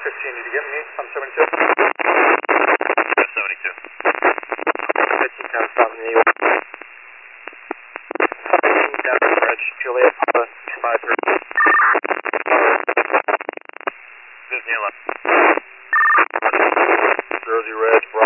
15, did you get me? I'm 72. 72. 15 down, stop in the U.S. 15 down, Reg, Juliet, Papa, 253. Disney 11. 0 Reg,